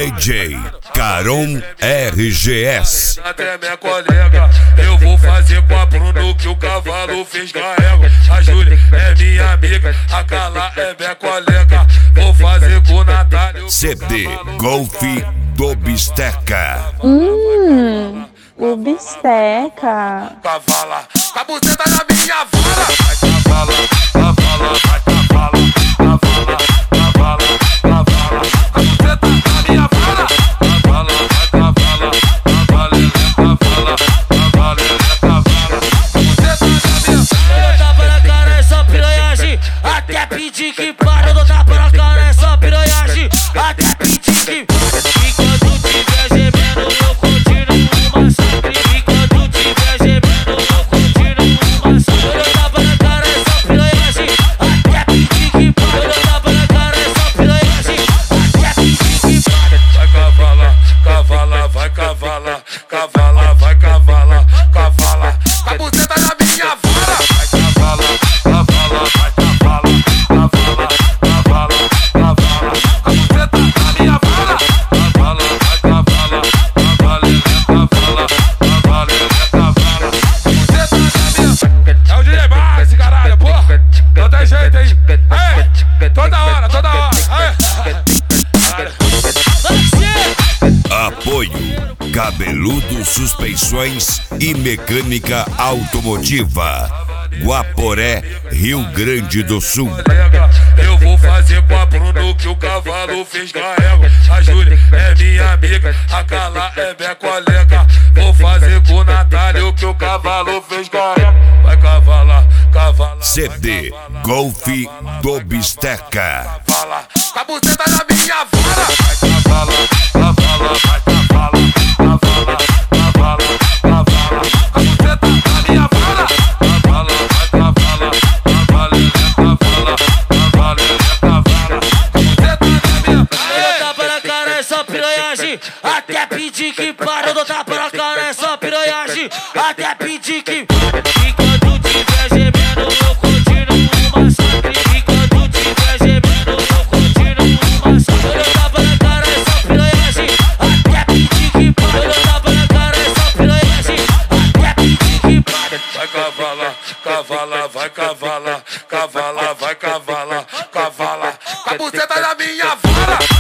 DJ Caron RGS. Até minha colega, eu vou fazer com a Bruno que o cavalo fez carrego. A Júlia é minha amiga, a Carla é minha colega. Vou fazer com o Natália. CD Golf do Bisteca. O Bisteca. Cavala, com a buceta na minha vara. Vai cavala, cavala, vai cavala, cavala, cavala, cavala. Com a buceta na minha vara. Cavala, vai cavala, cavala, cavala, cavala, cavala. Com a buceta na minha vara. Eu tava na cara essa piranhagem, até pedir que para. Eu tava na cara essa piranhagem, até pedir que enquanto tiver gemendo eu continuo uma sempre. Enquanto tiver gemendo eu continuo uma sempre. Eu tava na cara essa piranhagem, até pedir que para. Eu tava na cara essa piranhagem, até pedir que para. Vai cavala, cavala, vai cavala, cavala, vai cavala, cavala. Com a buceta na minha vara. Vai cavala, cavala, vai cavala, cavala, cavala, cavala. Com a buceta na minha vara. Cavala, vai cavala, cavala, cavala, cavala, cavala. Com a buceta na minha. É o DJ Base, caralho, porra. Não tem jeito aí. Toda hora, toda hora. Apoio Cabeludo Suspensões e Mecânica Automotiva, Guaporé, Rio Grande do Sul. Eu vou fazer com a Bruno que o cavalo fez carrego. A Júlia é minha amiga, a Carla é minha colega. Vou fazer com o Natália o que o cavalo fez carrego. Vai cavala, cavala. CD Golf do Bisteca. Cavala, com a buceta na minha vara. Vai cavala, cavala, vai cavala, cavala, cavala, cavala. Com a buceta na minha vara. Cavala, vai cavala, cavala, cavala, cavala, cavala. Com a buceta na minha vara. Eu tava na cara essa piranhagem, até pedir que para. Eu tava na cara essa piranhagem, até pedir que enquanto tiver gemendo eu continuo uma sempre. Enquanto tiver gemendo eu continuo uma sempre. Eu tava na cara essa piranhagem, até pedir que para. Eu tava na cara essa piranhagem, até pedir que para. Vai cavala, cavala, vai cavala, cavala, vai cavala, cavala. Com a buceta na minha vara.